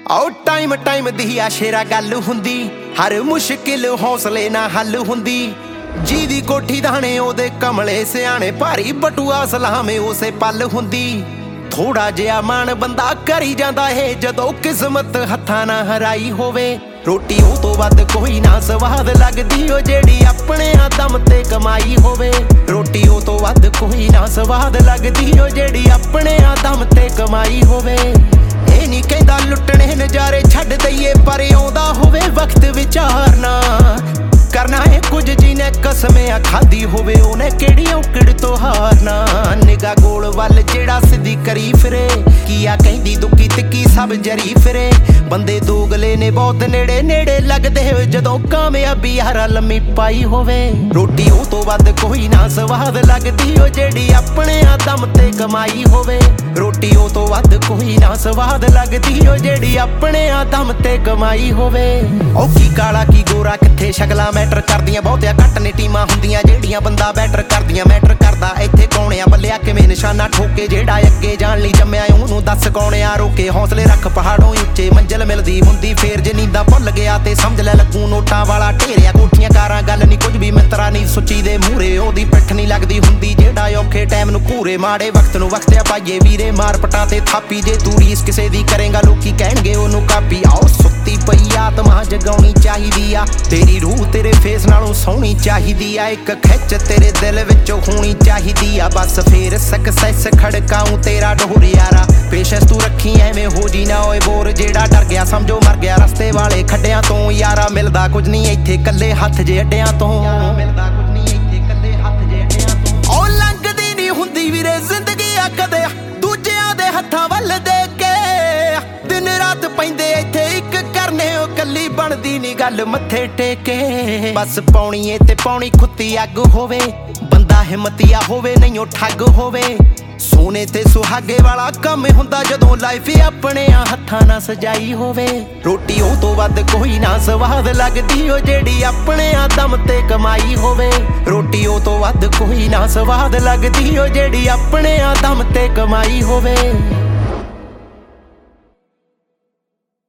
आओ time time दी आशेरा गल हुंदी, हर मुश्किल हौसले ना हल हुंदी। जीदी कोठी दाने ओदे कमले सियाने, भारी बटुआ सलामे उसे पल हुंदी। थोड़ा जिहा मान बंदा करी जांदा है जदों किस्मत हत्थां ना हराई होवे। रोटी ओ तो वध कोई ना स्वाद लगदी ओ जेड़ी अपने दम ते कमाई होवे। रोटी ओ तो वध कोई ना स्वाद लगदी ओ जेड़ी अपने दम ते कमाई होवे। ਇਹ ਨਹੀਂ ਕਹਿੰਦਾ ਲੁੱਟਣੇ ਨਜ਼ਾਰੇ ਛੱਡ ਦਈਏ, ਪਰ ਆਉਂਦਾ ਹੋਵੇ ਵਕਤ ਵਿਚਾਰਨਾ ਕਰਨਾ ਹੈ ਕੁਝ ਜਿਹਨੇ ਕਸਮਿਆਂ ਖਾਦੀ ਹੋਵੇ, ਉਹਨੇ ਕਿਹੜੀ ਔਕੜ ਤੋਂ ਹਾਰਨਾ। ਨਿਗਾ ਗੋਲ ਵੱਲ ਜਿਹੜਾ ਸਿੱਧੀ ਕਰੀ ਫਿਰੇ, ਕੀਆ ਕਹਿੰਦੀ ਦੁੱਕੀ ਤਿੱਕੀ ਸਭ ਜਰੀ ਫਿਰੇ। ਬੰਦੇ ਦੋਗਲੇ ਨੇ ਬਹੁਤ ਨੇੜੇ ਨੇੜੇ ਲੱਗਦੇ ਜਦੋਂ ਕਾਮਯਾਬੀ ਯਾਰਾ ਲੰਮੀ ਪਾਈ ਹੋਵੇ। ਰੋਟੀ ਉਹ ਤੋਂ ਵੱਧ ਕੋਈ ਨਾ ਸਵਾਦ ਲੱਗਦੀ ਉਹ ਜਿਹੜੀ ਆਪਣੇ ਦਮ ਤੇ ਕਮਾਈ ਹੋਵੇ। ਰੋਟੀ ਉਹ ਤੋਂ ਵੱਧ ਕੋਈ ਨਾ ਸਵਾਦ ਲੱਗਦੀ ਉਹ ਜਿਹੜੀ ਆਪਣੇ ਦਮ ਤੇ ਕਮਾਈ ਹੋਵੇ। ਉਹ ਕੀ ਕਾਲਾ ਕੀ ਗੋਰਾ ਕਿੱਥੇ ਸ਼ਕਲਾਂ ਮੈਟਰ ਕਰਦੀਆਂ, ਬਹੁਤਿਆ ਘੱਟ ਨੇ ਟੀਮਾਂ ਹੁੰਦੀਆਂ ਜਿਹੜੀਆਂ ਬੰਦਾ ਬੈਟਰ ਕਰਦੀਆਂ। ਮੈਟਰ ਕਰਦਾ ਇੱਥੇ ਕੌਣ ਆ, ਬੱਲਿਆ ਕਿਵੇਂ ਨਿਸ਼ਾਨਾ ਠੋਕੇ, ਜਿਹੜਾ ਅੱਗੇ ਜਾਣ ਲਈ ਜੰਮਿਆ ਉਹਨੂੰ ਦੱਸ ਕੌਣ ਆ ਰੋਕੇ। ਹੌਸਲੇ ਰੱਖ ਪਹਾੜੋਂ ਉੱਚੇ ਮੰਜ਼ਿਲ ਮਿਲਦੀ ਹੁੰਦੀ ਫੇਰ ਜੇ ਨੀਂਦਾਂ ਭੁੱਲ ਗਿਆ ਤੇ ਸਮਝ ਲੈ ਲੱਗੂ ਨੋਟਾਂ ਵਾਲਾ ਢੇਰਿਆ। ਕੋਠੀਆਂ ਕਾਰਾਂ ਗੱਲ ਨਹੀਂ ਕੁਝ ਵੀ ਮਿੱਤਰਾ ਨਹੀਂ ਸੁੱਚੀ ਦੇ ਮੂਹਰੇ, ਉਹਦੀ ਪਿੱਠ ਨਹੀਂ ਲੱਗਦੀ ਹੁੰਦੀ ਜਿਹੜਾ ਔਖੇ ਟਾਈਮ ਨੂੰ ਘੂਰੇ। ਮਾੜੇ ਵਕਤ ਨੂੰ ਵਕਤਿਆ ਪਾਈਏ ਵੀਰੇ ਮਾਰ ਪਟਾ ਤੇ ਥਾਪੀ, ਜੇ ਤੂੰ ਰੀਸ ਕਿਸੇ ਦੀ ਕਰੇਗਾ ਲੋਕੀ ਕਹਿਣਗੇ ਉਹਨੂੰ ਕਾਪੀ। ਆਓ ਸੁੱਤੀ ਪਈ ਆਤਮਾ ਜਗਾਉਣੀ ਚਾਹੀਦੀ ਆ, ਤੇਰੀ ਰੂਹ ਤੇਰੇ ਫੇਸ ਨਾਲੋਂ ਸੋਹਣੀ ਚਾਹੀਦੀ ਆ। ਇੱਕ ਖਿੱਚ ਤੇਰੇ ਦਿਲ ਵਿੱਚੋਂ ਹੋਣੀ ਚਾਹੀਦੀ ਆ, ਬਸ ਫੇਰ ਸਕਸੈਸ ਖੜਕਾਉਂ ਤੇਰਾ ਡੋਰ ਯਾਰਾ। ਪੇਸ਼ੈਂਸ ਤੂੰ ਰੱਖੀ ਐਵੇਂ ਹੋ ਜੀ ਨਾ ਓਏ ਬੋਰ, ਜਿਹੜਾ ਡਰ ਗਿਆ ਸਮਝੋ ਮਰ ਗਿਆ ਰਸਤੇ ਵਾਲੇ ਖੱਡਿਆਂ ਤੋਂ। ਯਾਰਾ ਮਿਲਦਾ ਕੁਝ ਨਹੀਂ ਇੱਥੇ ਕੱਲੇ ਹੱਥ ਜੇ ਅੱਡਿਆਂ ਤੋਂ। ਮਿਲਦਾ ਕੁਝ ਨਹੀਂ ਇੱਥੇ ਕੱਲੇ ਹੱਥ ਜੇ ਅੱਡਿਆਂ ਤੋਂ। ਉਹ ਲੰਘਦੀ ਨਹੀਂ ਹੁੰਦੀ ਵੀਰੇ ਜ਼ਿੰਦਗੀ ਆ ਕਦੇ ਦੂਜਿਆਂ ਦੇ ਹੱਥਾਂ ਵੱਲ ਦੇਖ ਕੇ। ਦਿਨ ਰਾਤ ਪੈਂਦੇ ਇੱਥੇ ਇੱਕ ਕਰਨੇ ਉਹ ਕੱਲੀ ਬਣਦੀ ਨੀ ਗੱਲ ਮੱਥੇ ਟੇਕੇ। ਬਸ ਪਾਉਣੀ ਏ ਤੇ ਪਾਉਣੀ ਖੁੱਤੀ ਅੱਗ ਹੋਵੇ, ਬੰਦਾ ਹਿੰਮਤੀਆ ਹੋਵੇ ਨਹੀਂ ਉਹ ਠੱਗ ਹੋਵੇ। ਸੋਨੇ ਤੇ ਸੁਹਾਗੇ ਵਾਲਾ ਕੰਮ ਹੁੰਦਾ ਜਦੋਂ ਲਾਈਫ ਆਪਣੇ ਹੱਥਾਂ ਨਾਲ ਸਜਾਈ ਹੋਵੇ। ਰੋਟੀ ਉਹ ਤੋਂ ਵੱਧ ਕੋਈ ਨਾ ਸਵਾਦ ਲੱਗਦੀ ਉਹ ਜਿਹੜੀ ਆਪਣੇ ਦਮ ਤੇ ਕਮਾਈ ਹੋਵੇ। ਰੋਟੀ ਉਹ ਤੋਂ ਵੱਧ ਕੋਈ ਨਾ ਸਵਾਦ ਲੱਗਦੀ ਉਹ ਜਿਹੜੀ ਆਪਣੇ ਦਮ ਤੇ ਕਮਾਈ ਹੋਵੇ।